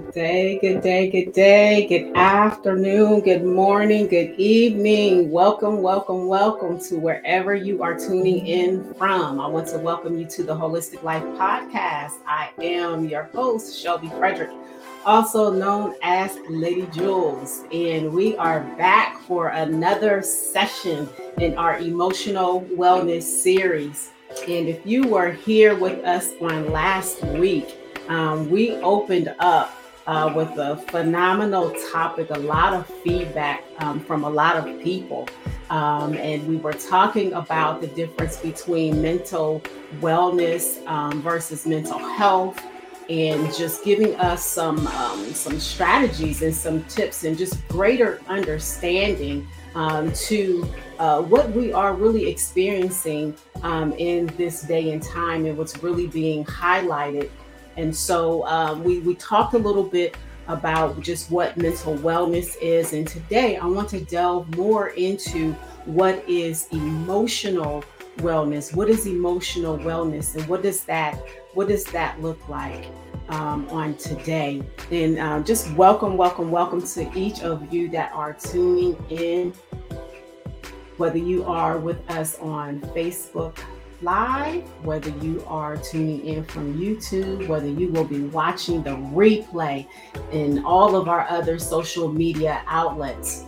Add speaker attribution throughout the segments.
Speaker 1: Good day, good afternoon, good morning, good evening. Welcome to wherever you are tuning in from. I want to welcome you to the Holistic Life Podcast. I am your host, Shelby Frederick, also known as Lady Jules, and we are back for another session in our emotional wellness series. And if you were here with us on last week, we opened up with a phenomenal topic, a lot of feedback from a lot of people. And we were talking about the difference between mental wellness versus mental health, and just giving us some strategies and some tips and just greater understanding to what we are really experiencing in this day and time and what's really being highlighted. And so we talked a little bit about just what mental wellness is. And today I want to delve more into what is emotional wellness. What is emotional wellness, and what does that look like on today? And just welcome to each of you that are tuning in, whether you are with us on Facebook Live, whether you are tuning in from YouTube, whether you will be watching the replay in all of our other social media outlets.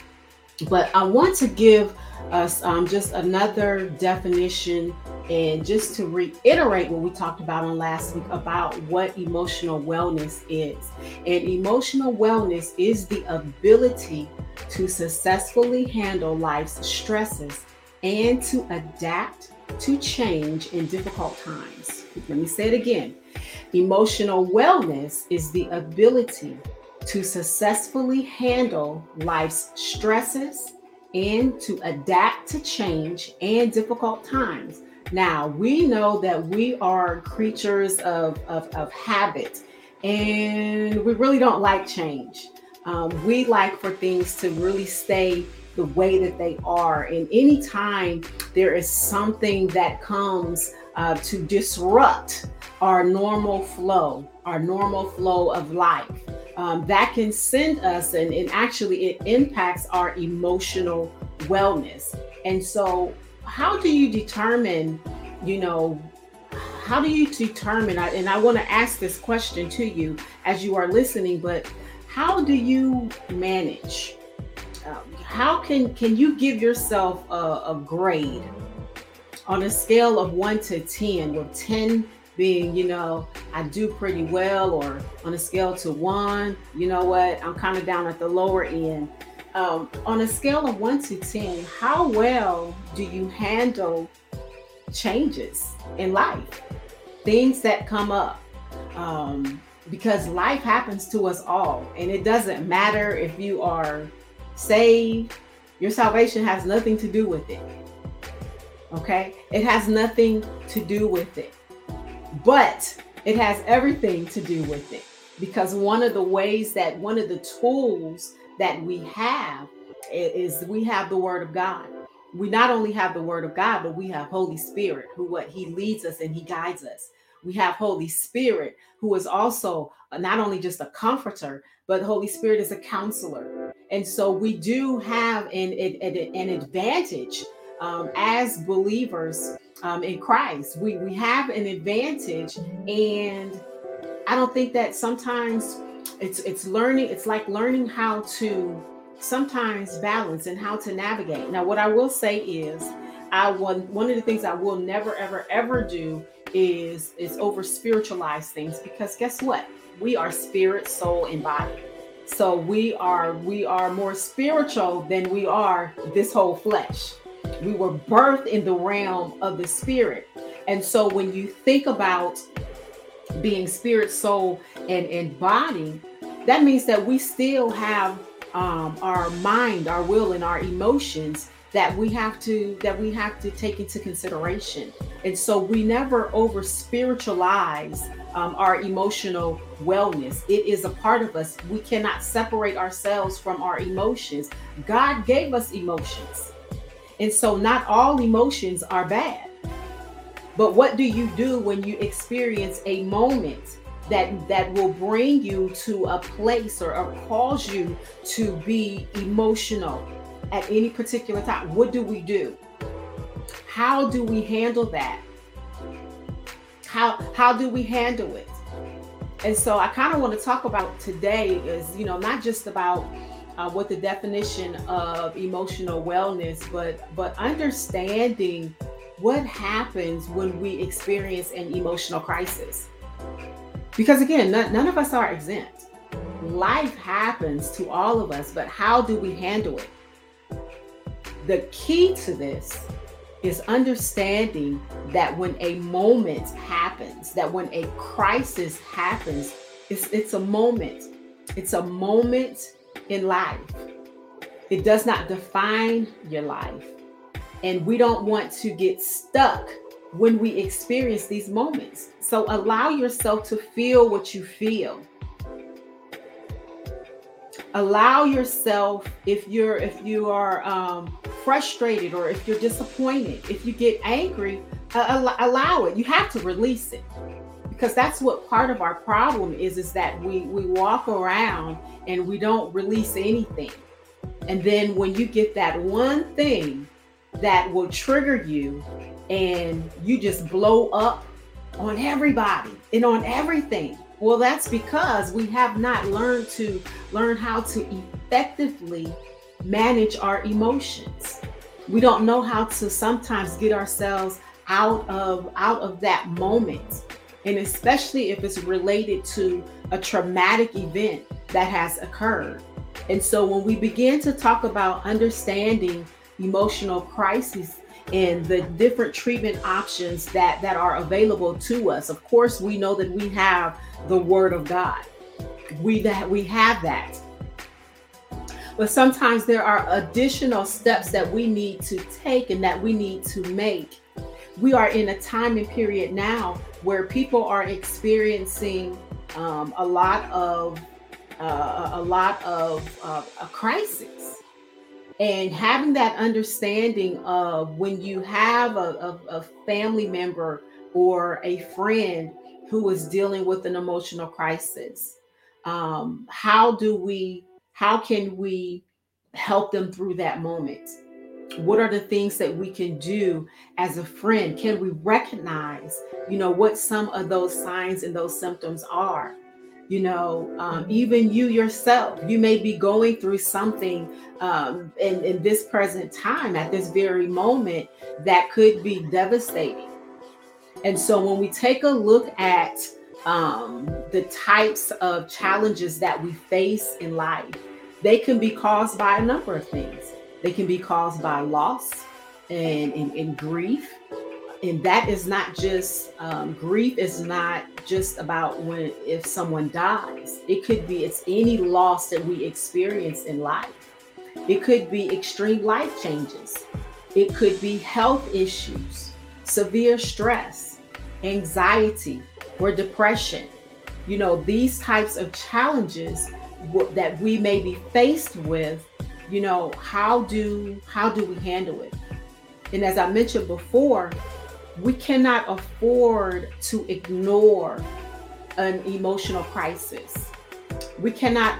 Speaker 1: But I want to give us just another definition, and just to reiterate what we talked about on last week about what emotional wellness is. And emotional wellness is the ability to successfully handle life's stresses and to adapt to change in difficult times. Let me say it again. Emotional wellness is the ability to successfully handle life's stresses and to adapt to change and difficult times. Now, we know that we are creatures of habit, and we really don't like change. We like for things to really stay the way that they are. And anytime there is something that comes to disrupt our normal flow of life, that can send us, and actually it impacts our emotional wellness. And so, how do you determine, and I want to ask this question to you as you are listening, but how do you manage? How can you give yourself a grade on a scale of 1 to 10, with 10 being, I do pretty well, or on a scale to 1, you know what, I'm kind of down at the lower end. On a scale of 1 to 10, how well do you handle changes in life, things that come up? Because life happens to us all, and it doesn't matter if you are saved. Your salvation has nothing to do with it. Okay? It has nothing to do with it. But it has everything to do with it. Because one of the tools that we have is we have the Word of God. We not only have the Word of God, but we have Holy Spirit, He leads us and He guides us. We have Holy Spirit, who is also not only just a comforter, but Holy Spirit is a counselor. And so we do have an advantage as believers in Christ. We have an advantage, and I don't think that sometimes it's learning. It's like learning how to sometimes balance and how to navigate. Now, what I will say is, one of the things I will never ever do is over spiritualize things, because guess what? We are spirit, soul, and body. So we are more spiritual than we are this whole flesh. We were birthed in the realm of the spirit. And so when you think about being spirit, soul, and body, that means that we still have our mind, our will, and our emotions that we have to take into consideration. And so we never over spiritualize our emotional wellness. It is a part of us. We cannot separate ourselves from our emotions. God gave us emotions. And so not all emotions are bad. But what do you do when you experience a moment that will bring you to a place or cause you to be emotional at any particular time. What do we do? How do we handle that? How do we handle it? And so I kind of want to talk about today is, not just about what the definition of emotional wellness, but understanding what happens when we experience an emotional crisis. Because again, none of us are exempt. Life happens to all of us, but how do we handle it? The key to this is understanding that when a moment happens, that when a crisis happens, it's a moment. It's a moment in life. It does not define your life. And we don't want to get stuck when we experience these moments. So allow yourself to feel what you feel. Allow yourself, if you are frustrated, or if you're disappointed, if you get angry, allow it. You have to release it, because that's what part of our problem is that we walk around and we don't release anything. And then when you get that one thing that will trigger you, and you just blow up on everybody and on everything. Well, that's because we have not learned how to effectively manage our emotions. We don't know how to sometimes get ourselves out of that moment. And especially if it's related to a traumatic event that has occurred. And so when we begin to talk about understanding emotional crises and the different treatment options that are available to us, of course, we know that we have the Word of God. We have that. But sometimes there are additional steps that we need to take and that we need to make. We are in a time and period now where people are experiencing a lot of a crisis. And having that understanding of when you have a family member or a friend who is dealing with an emotional crisis, how can we help them through that moment? What are the things that we can do as a friend? Can we recognize, what some of those signs and those symptoms are? Even you yourself, you may be going through something in this present time, at this very moment, that could be devastating. And so when we take a look at the types of challenges that we face in life, they can be caused by a number of things. They can be caused by loss and grief. And that is not just, grief is not just about if someone dies. It's any loss that we experience in life. It could be extreme life changes. It could be health issues, severe stress, anxiety, or depression. These types of challenges that we may be faced with, how do we handle it? And as I mentioned before, we cannot afford to ignore an emotional crisis. We cannot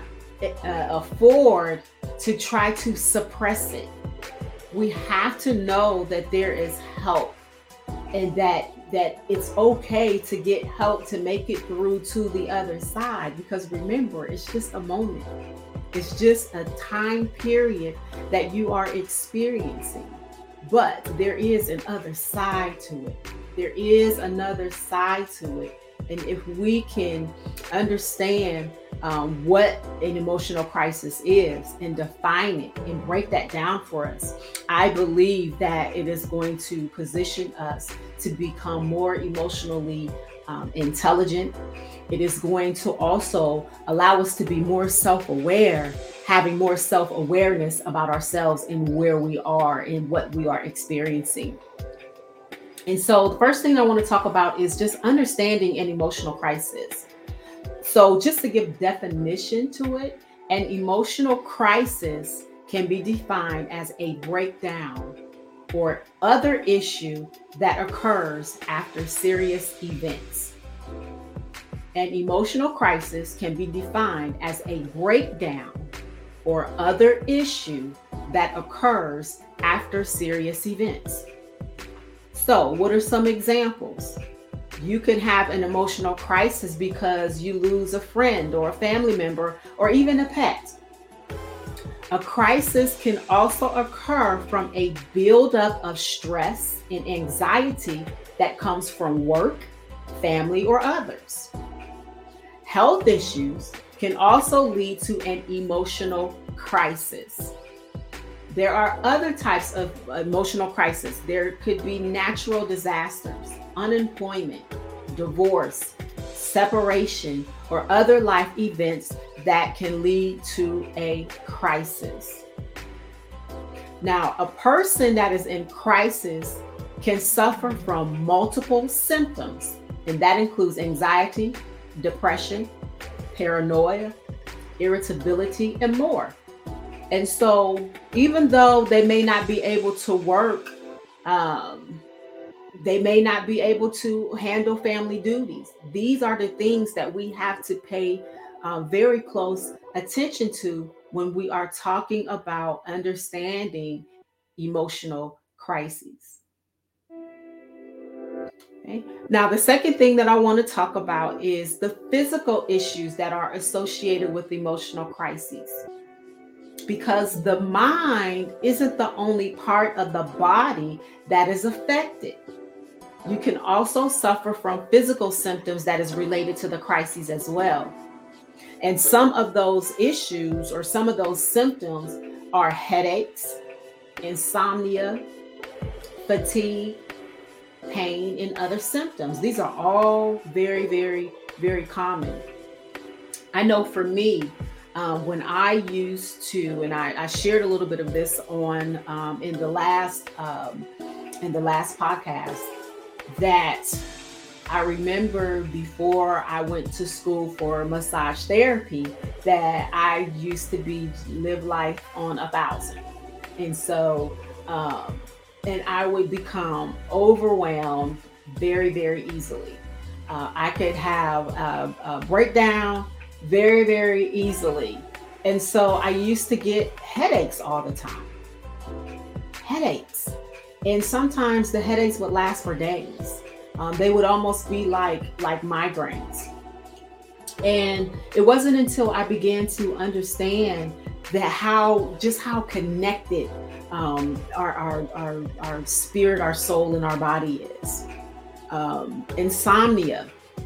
Speaker 1: afford to try to suppress it. We have to know that there is help, and that it's okay to get help to make it through to the other side. Because remember, it's just a moment. It's just a time period that you are experiencing. But there is another side to it. There is another side to it. And if we can understand what an emotional crisis is and define it and break that down for us, I believe that it is going to position us to become more emotionally intelligent. It is going to also allow us to be more self-aware, having more self-awareness about ourselves and where we are and what we are experiencing. And so the first thing I want to talk about is just understanding an emotional crisis. So just to give definition to it, an emotional crisis can be defined as a breakdown or other issue that occurs after serious events. An emotional crisis can be defined as a breakdown or other issue that occurs after serious events. So, what are some examples? You can have an emotional crisis because you lose a friend or a family member or even a pet. A crisis can also occur from a buildup of stress and anxiety that comes from work, family, or others. Health issues can also lead to an emotional crisis. There are other types of emotional crisis. There could be natural disasters, unemployment, divorce, separation, or other life events that can lead to a crisis. Now, a person that is in crisis can suffer from multiple symptoms, and that includes anxiety, depression, paranoia, irritability, and more. And so, even though they may not be able to work, they may not be able to handle family duties. These are the things that we have to pay very close attention to when we are talking about understanding emotional crises. Okay. Now, the second thing that I want to talk about is the physical issues that are associated with emotional crises. Because the mind isn't the only part of the body that is affected. You can also suffer from physical symptoms that is related to the crises as well. And some of those issues or some of those symptoms are headaches, insomnia, fatigue, pain, and other symptoms. These are all very, very, very common. I know for me, when I used to, and I shared a little bit of this on in the last podcast, that I remember before I went to school for massage therapy that I used to live life on 1,000, and so and I would become overwhelmed very, very easily. I could have a breakdown very, very easily. And so I used to get headaches all the time. Headaches. And sometimes the headaches would last for days. They would almost be like migraines. And it wasn't until I began to understand that how connected our spirit, our soul, and our body is. Insomnia,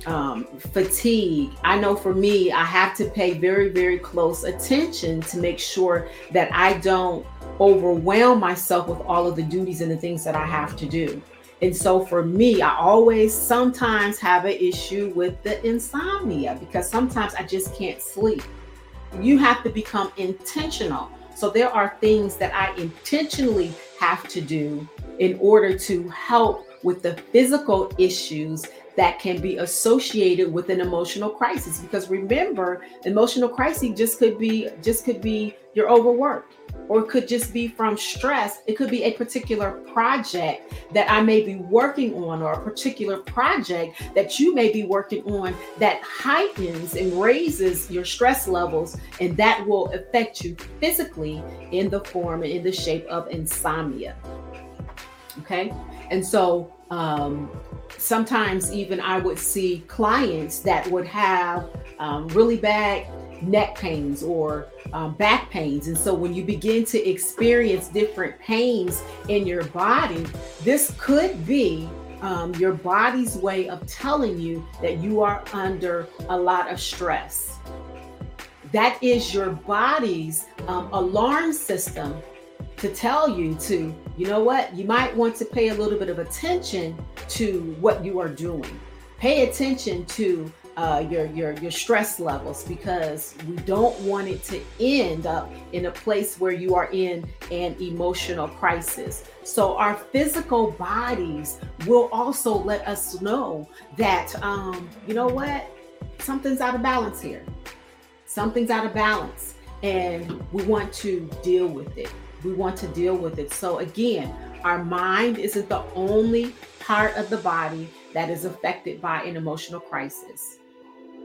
Speaker 1: fatigue. I know for me, I have to pay very, very close attention to make sure that I don't overwhelm myself with all of the duties and the things that I have to do. And so for me, I always sometimes have an issue with the insomnia because sometimes I just can't sleep. You have to become intentional. So there are things that I intentionally have to do in order to help with the physical issues that can be associated with an emotional crisis. Because remember, emotional crisis just could be you're overworked, or it could just be from stress. It could be a particular project that I may be working on, or a particular project that you may be working on that heightens and raises your stress levels, and that will affect you physically in the form and in the shape of insomnia. Okay. And so sometimes even I would see clients that would have really bad neck pains or back pains. And so when you begin to experience different pains in your body, this could be your body's way of telling you that you are under a lot of stress. That is your body's alarm system to tell you to, you know what, you might want to pay a little bit of attention to what you are doing. Pay attention to your stress levels, because we don't want it to end up in a place where you are in an emotional crisis. So our physical bodies will also let us know that, you know what, something's out of balance here. Something's out of balance, and we want to deal with it. We want to deal with it. So again, our mind isn't the only part of the body that is affected by an emotional crisis.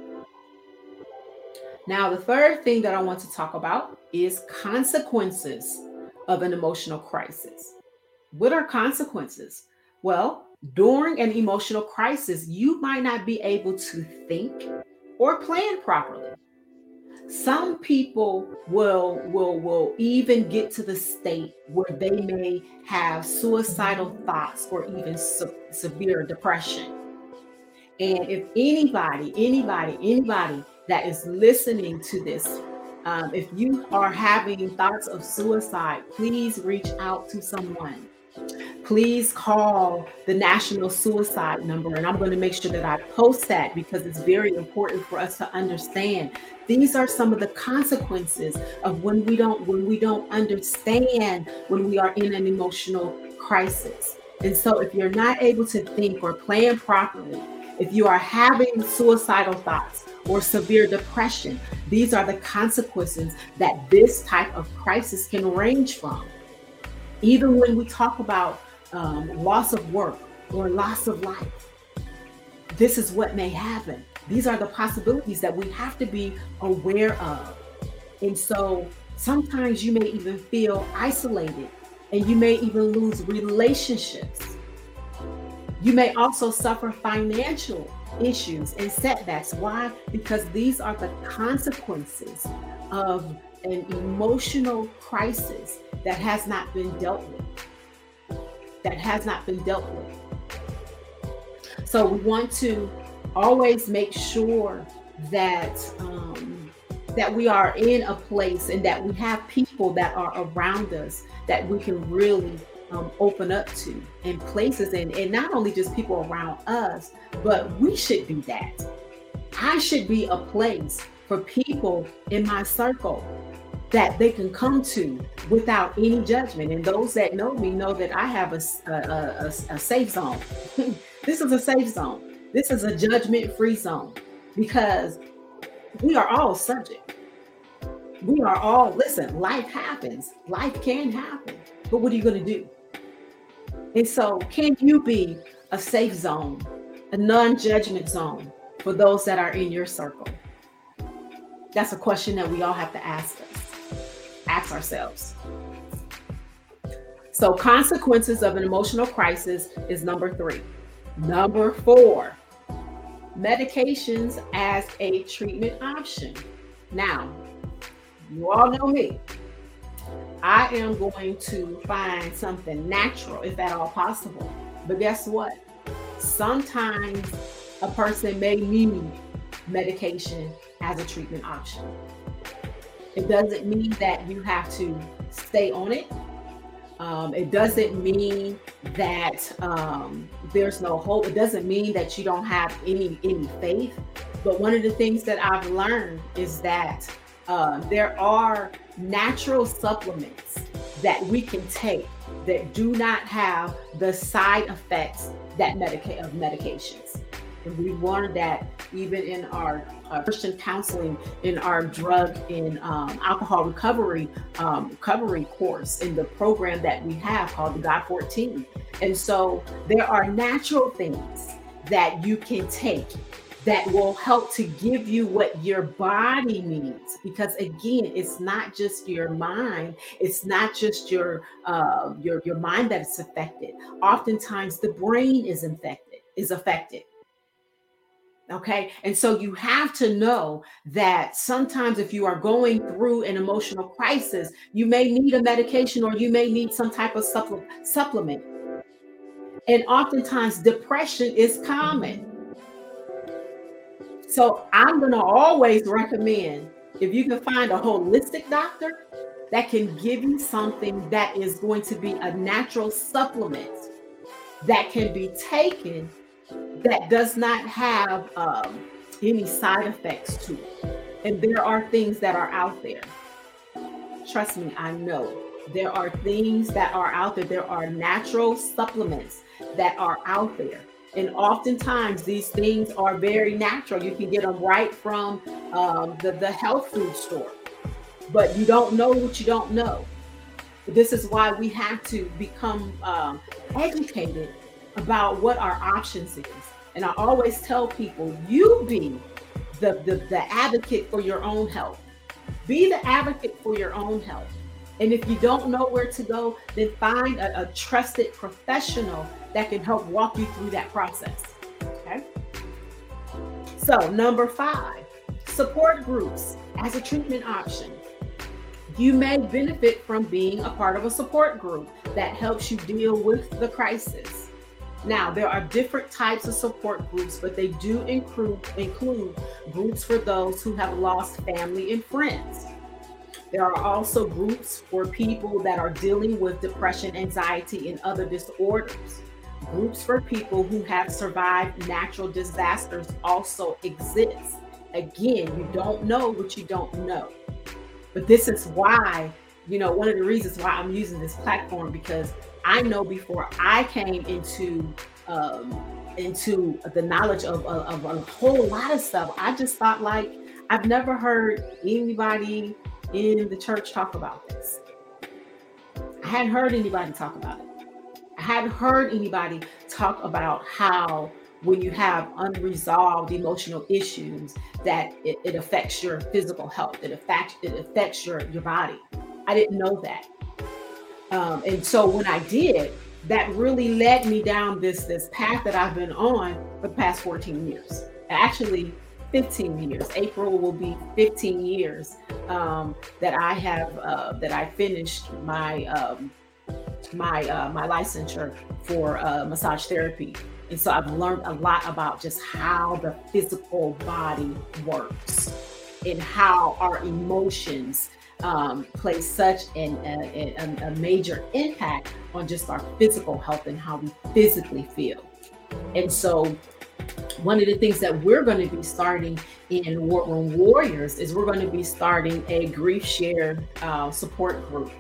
Speaker 1: Now, the third thing that I want to talk about is consequences of an emotional crisis. What are consequences? Well, during an emotional crisis, you might not be able to think or plan properly. Some people will even get to the state where they may have suicidal thoughts or even severe depression. And if anybody that is listening to this, if you are having thoughts of suicide, please reach out to someone. Please call the national suicide number. And I'm going to make sure that I post that because it's very important for us to understand. These are some of the consequences of when we don't understand when we are in an emotional crisis. And so if you're not able to think or plan properly, if you are having suicidal thoughts or severe depression, these are the consequences that this type of crisis can range from. Even when we talk about loss of work or loss of life, this is what may happen. These are the possibilities that we have to be aware of. And so sometimes you may even feel isolated and you may even lose relationships. You may also suffer financial issues and setbacks. Why? Because these are the consequences of an emotional crisis that has not been dealt with. So we want to always make sure that that we are in a place and that we have people that are around us that we can really open up to, and places, and not only just people around us, but we should be that. I should be a place for people in my circle that they can come to without any judgment. And those that know me know that I have a safe zone. This is a safe zone. This is a judgment-free zone because we are all subject. We are all, listen, life happens. Life can happen. But what are you going to do? And so can you be a safe zone, a non-judgment zone for those that are in your circle? That's a question that we all have to ask ourselves. So consequences of an emotional crisis is number 3. Number 4, medications as a treatment option. Now, you all know me. I am going to find something natural, if at all possible. But guess what? Sometimes a person may need medication as a treatment option. It doesn't mean that you have to stay on it. It doesn't mean that there's no hope. It doesn't mean that you don't have any faith. But one of the things that I've learned is that there are natural supplements that we can take that do not have the side effects that of medications. And we learned that even in our Christian counseling, in our drug and alcohol recovery course, in the program that we have called the God 14. And so there are natural things that you can take that will help to give you what your body needs. Because again, it's not just your mind, it's not just your mind that's affected. Oftentimes the brain is affected. Okay. And so you have to know that sometimes if you are going through an emotional crisis, you may need a medication or you may need some type of supplement. And oftentimes depression is common. So I'm going to always recommend, if you can find a holistic doctor that can give you something that is going to be a natural supplement that can be taken that does not have any side effects to it. And there are things that are out there. Trust me, I know. There are things that are out there. There are natural supplements that are out there. And oftentimes these things are very natural. You can get them right from the health food store. But you don't know what you don't know. This is why we have to become educated about what our options is. And I always tell people, you be the advocate for your own health. Be the advocate for your own health. And if you don't know where to go, then find a trusted professional that can help walk you through that process. Okay. So, number 5, support groups as a treatment option. You may benefit from being a part of a support group that helps you deal with the crisis. Now, there are different types of support groups, but they do include groups for those who have lost family and friends. There are also groups for people that are dealing with depression, anxiety, and other disorders. Groups for people who have survived natural disasters also exist. Again, you don't know what you don't know. But this is why, one of the reasons why I'm using this platform, because I know before I came into the knowledge of a whole lot of stuff, I just thought, like, I've never heard anybody in the church talk about this. I hadn't heard anybody talk about it. I hadn't heard anybody talk about how when you have unresolved emotional issues, that it affects your physical health, it affects your body. I didn't know that. And so when I did, that really led me down this path that I've been on for the past 14 years. Actually, 15 years. April will be 15 years that I finished my licensure for massage therapy. And so I've learned a lot about just how the physical body works and how our emotions play such a major impact on just our physical health and how we physically feel. And so one of the things that we're going to be starting in War Room Warriors is we're going to be starting a grief share support group.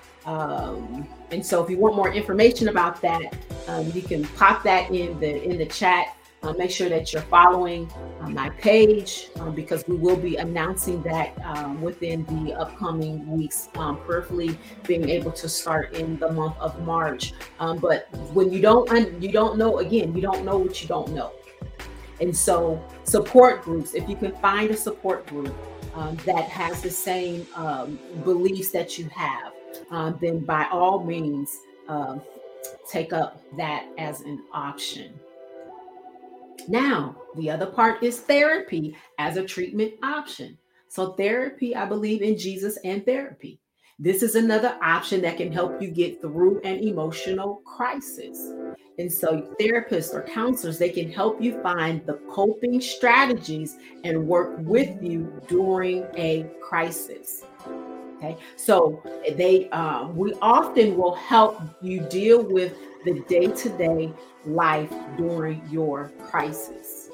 Speaker 1: And so if you want more information about that, you can pop that in the chat. Make sure that you're following my page because we will be announcing that within the upcoming weeks, prayerfully being able to start in the month of March. But when you don't know, again, you don't know what you don't know. And so support groups, if you can find a support group that has the same beliefs that you have, then by all means, take up that as an option. Now, the other part is therapy as a treatment option. So therapy, I believe in Jesus and therapy. This is another option that can help you get through an emotional crisis. And so therapists or counselors, they can help you find the coping strategies and work with you during a crisis. Okay, so we often will help you deal with the day-to-day life during your crisis.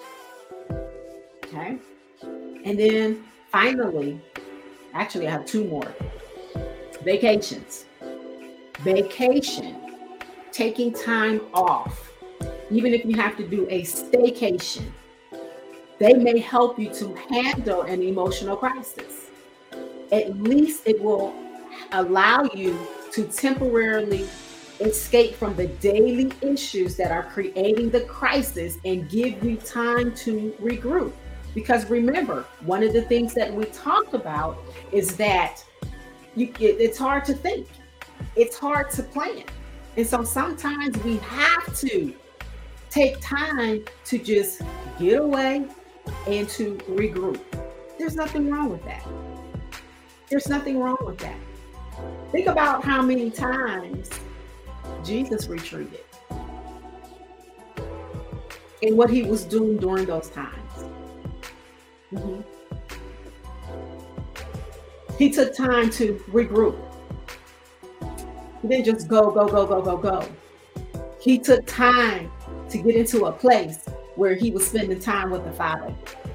Speaker 1: Okay, and then finally, actually, I have 2 more. Vacations. Vacation, taking time off, even if you have to do a staycation, they may help you to handle an emotional crisis. At least it will allow you to temporarily escape from the daily issues that are creating the crisis and give you time to regroup. Because remember, one of the things that we talked about is that it's hard to think. It's hard to plan. And so sometimes we have to take time to just get away and to regroup. There's nothing wrong with that. There's nothing wrong with that. Think about how many times Jesus retreated and what he was doing during those times. Mm-hmm. He took time to regroup. He didn't just go. He took time to get into a place where he was spending time with the Father.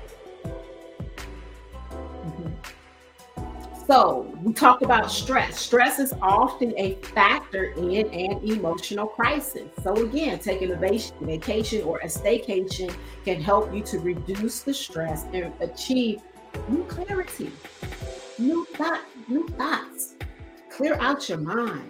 Speaker 1: So we talk about stress. Stress is often a factor in an emotional crisis. So again, taking a vacation or a staycation can help you to reduce the stress and achieve new clarity, new thoughts, clear out your mind.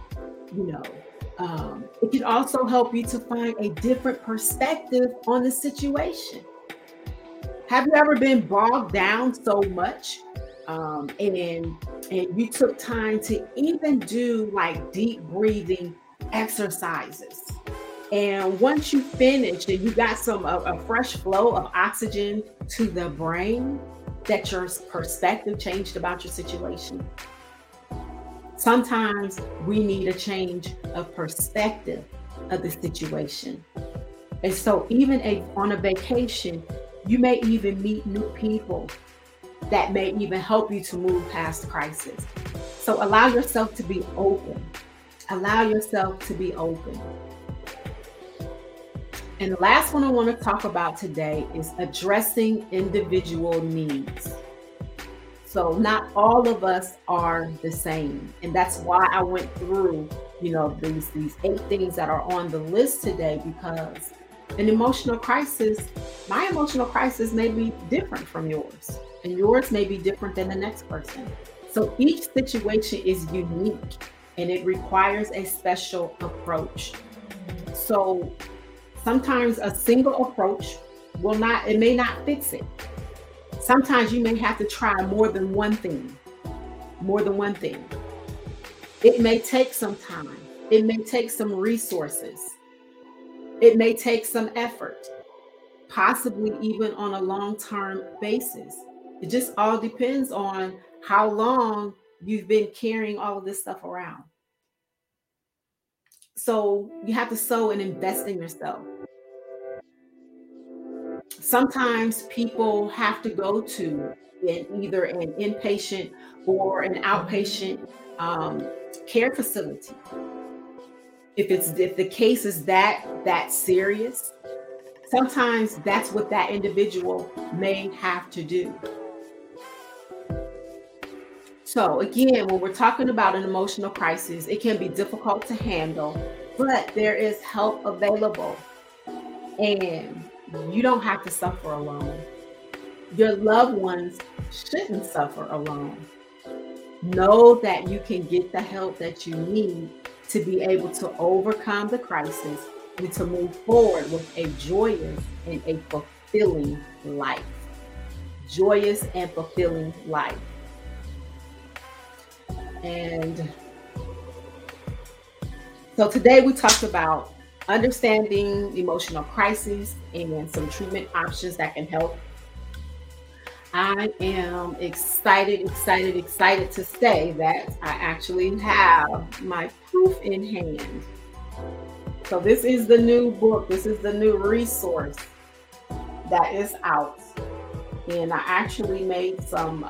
Speaker 1: It can also help you to find a different perspective on the situation. Have you ever been bogged down so much, and you took time to even do like deep breathing exercises? And once you finished and you got a fresh flow of oxygen to the brain, that your perspective changed about your situation. Sometimes we need a change of perspective of the situation. And so, even on a vacation, you may even meet new people that may even help you to move past the crisis. So, allow yourself to be open. Allow yourself to be open. And the last one I want to talk about today is addressing individual needs. So not all of us are the same. And that's why I went through, these 8 things that are on the list today, because an emotional crisis, my emotional crisis may be different from yours, and yours may be different than the next person. So each situation is unique and it requires a special approach. So sometimes a single approach may not fix it. Sometimes you may have to try more than one thing. It may take some time. It may take some resources. It may take some effort, possibly even on a long-term basis. It just all depends on how long you've been carrying all of this stuff around. So you have to sow and invest in yourself. Sometimes people have to go to either an inpatient or an outpatient care facility. If the case is that serious, sometimes that's what that individual may have to do. So again, when we're talking about an emotional crisis, it can be difficult to handle, but there is help available. And you don't have to suffer alone. Your loved ones shouldn't suffer alone. Know that you can get the help that you need to be able to overcome the crisis and to move forward with a joyous and a fulfilling life. Joyous and fulfilling life. And so today we talked about understanding emotional crises and some treatment options that can help. I am excited to say that I actually have my proof in hand. So this is the new book. This is the new resource that is out. And I actually made some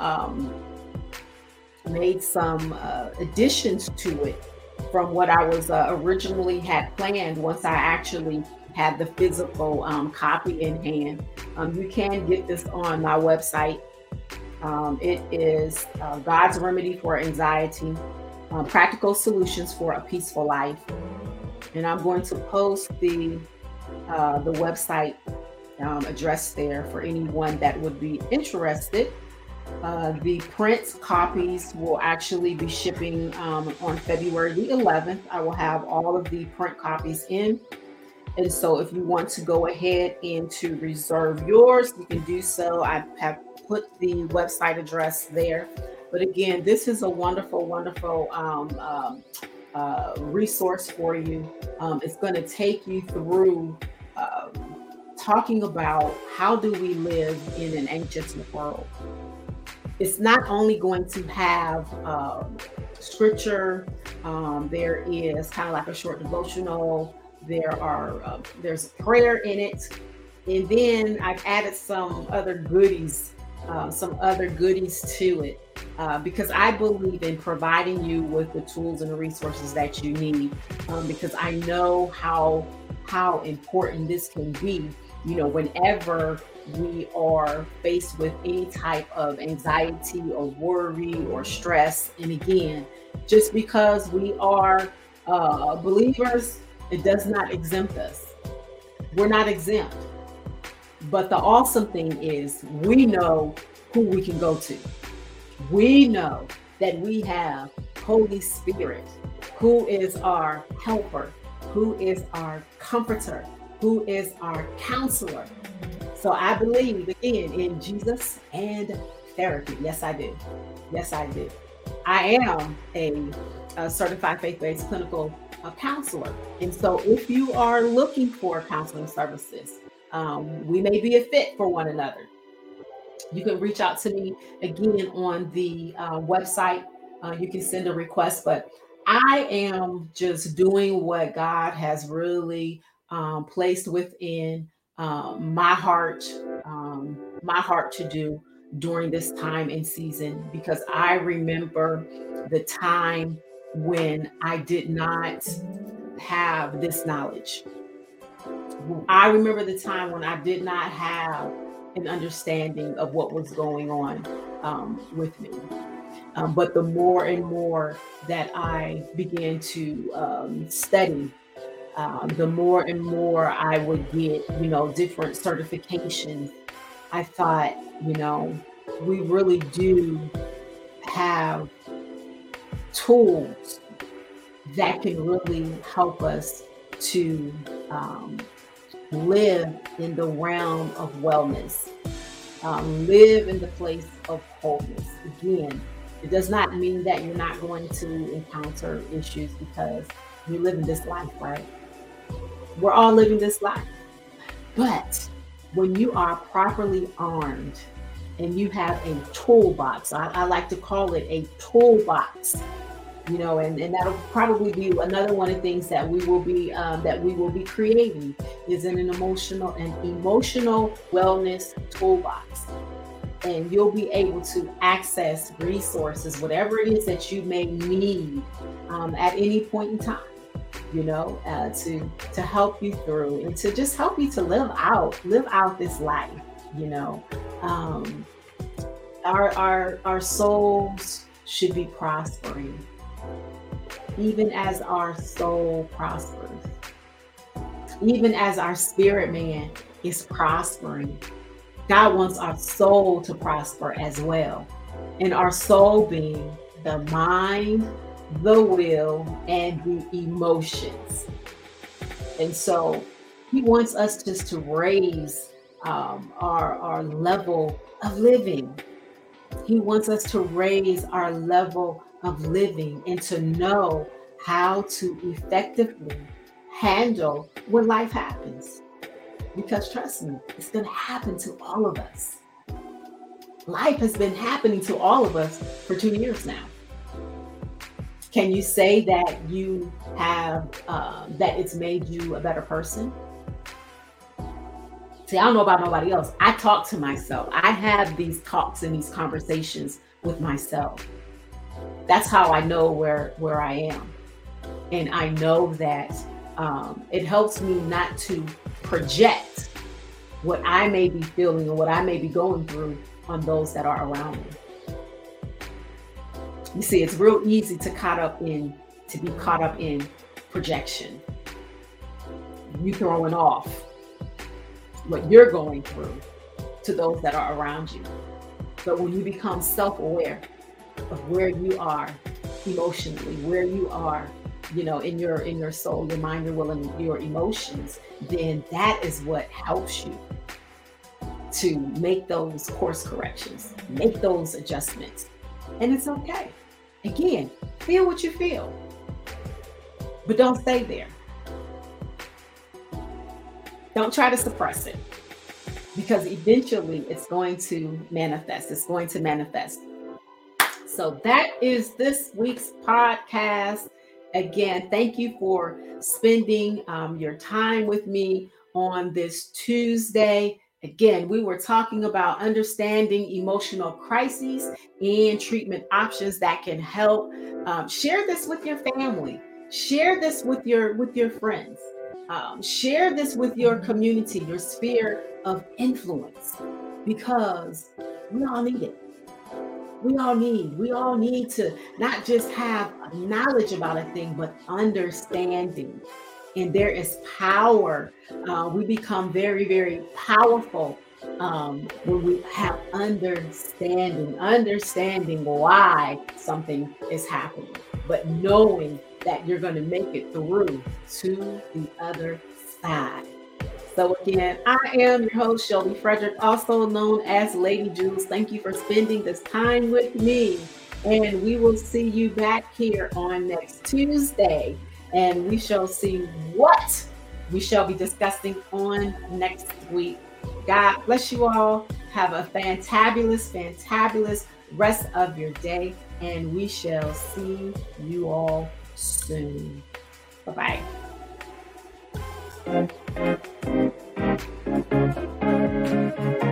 Speaker 1: additions to it from what I was originally had planned once I actually had the physical copy in hand. You can get this on my website. It is God's Remedy for Anxiety, Practical Solutions for a Peaceful Life. And I'm going to post the website address there for anyone that would be interested. The print copies will actually be shipping on February the 11th. I will have all of the print copies in. And so if you want to go ahead and to reserve yours, you can do so. I have put the website address there. But again, this is a wonderful resource for you. It's going to take you through talking about how do we live in an anxious world. It's not only going to have scripture. There is kind of like a short devotional. There's a prayer in it, and then I've added some other goodies to it because I believe in providing you with the tools and the resources that you need, because I know how important this can be. Whenever we are faced with any type of anxiety or worry or stress. And again, just because we are believers, it does not exempt us. We're not exempt. But the awesome thing is we know who we can go to. We know that we have Holy Spirit, who is our helper, who is our comforter, who is our counselor. So I believe again in Jesus and therapy. Yes, I do. Yes, I do. I am a certified faith-based clinical counselor. And so if you are looking for counseling services, we may be a fit for one another. You can reach out to me again on the website. You can send a request, but I am just doing what God has really placed within my heart to do during this time and season, because I remember the time when I did not have this knowledge. I remember the time when I did not have an understanding of what was going on with me. But the more and more that I began to study, the more and more I would get, different certifications. I thought, we really do have tools that can really help us to um, live in the realm of wellness, live in the place of wholeness. Again, it does not mean that you're not going to encounter issues, because you live in this life, right? We're all living this life. But when you are properly armed and you have a toolbox, I like to call it a toolbox, and that'll probably be another one of the things that we will be creating, is an emotional wellness toolbox. And you'll be able to access resources, whatever it is that you may need at any point in time, to help you through, and to just help you to live out this life. you know um our souls should be prospering, even as our soul prospers, even as our spirit man is prospering. God wants our soul to prosper as well, and our soul being the mind, the will, and the emotions. And so he wants us just to raise our level of living. He wants us to raise our level of living and to know how to effectively handle when life happens. Because trust me, it's going to happen to all of us. Life has been happening to all of us for 2 years now. Can you say that you have, that it's made you a better person? See, I don't know about nobody else. I talk to myself. I have these talks and these conversations with myself. That's how I know where I am. And I know that it helps me not to project what I may be feeling or what I may be going through on those that are around me. You see, it's real easy to be caught up in projection. You throwing off what you're going through to those that are around you. But when you become self-aware of where you are emotionally, where you are, in your soul, your mind, your will, and your emotions, then that is what helps you to make those course corrections, make those adjustments. And it's okay. Again, feel what you feel, but don't stay there. Don't try to suppress it, because eventually it's going to manifest. It's going to manifest. So that is this week's podcast. Again, thank you for spending your time with me on this Tuesday. Again, we were talking about understanding emotional crises and treatment options that can help. Share this with your family. Share this with your friends. Share this with your community, your sphere of influence, because we all need it. We all need to not just have knowledge about a thing, but understanding. And there is power. We become very, very powerful when we have understanding why something is happening, but knowing that you're going to make it through to the other side. So again, I am your host, Shelby Frederick, also known as Lady Jules. Thank you for spending this time with me. And we will see you back here on next Tuesday. And we shall see what we shall be discussing on next week. God bless you all. Have a fantabulous rest of your day. And we shall see you all soon. Bye-bye. Thank you.